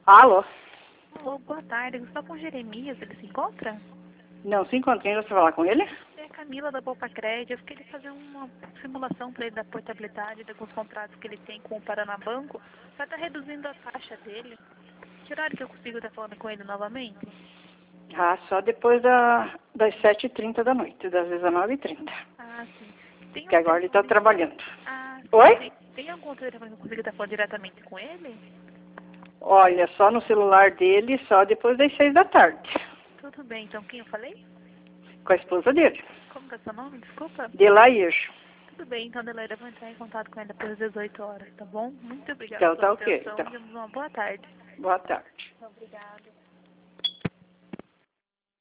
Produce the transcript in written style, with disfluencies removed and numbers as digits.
Alô? Alô, boa tarde. Eu estou com o Jeremias, ele se encontra? Não se encontrei, você falar com ele? É a Camila da Poupa Crédito. Eu queria fazer uma simulação para ele da portabilidade de alguns contratos que ele tem com o Paraná Banco para estar reduzindo a taxa dele. Que horário que eu consigo estar falando com ele novamente? Ah, só depois das 7h30 da noite, das 19h30. Ah, sim. Tem Que um agora ele está telefone... trabalhando. Ah, sim. Oi? Tem algum telefone que eu consiga estar falando diretamente com ele? Olha, só no celular dele, só depois das 6 da tarde. Tudo bem. Então, quem eu falei? Com a esposa dele. Como que é seu nome? Desculpa. Delair. Tudo bem. Então, Adelaide, eu vou entrar em contato com ele depois das 18 horas, tá bom? Muito obrigada Então pela tá ok, atenção. então. Tenhamos uma boa tarde. Boa tarde. Obrigada.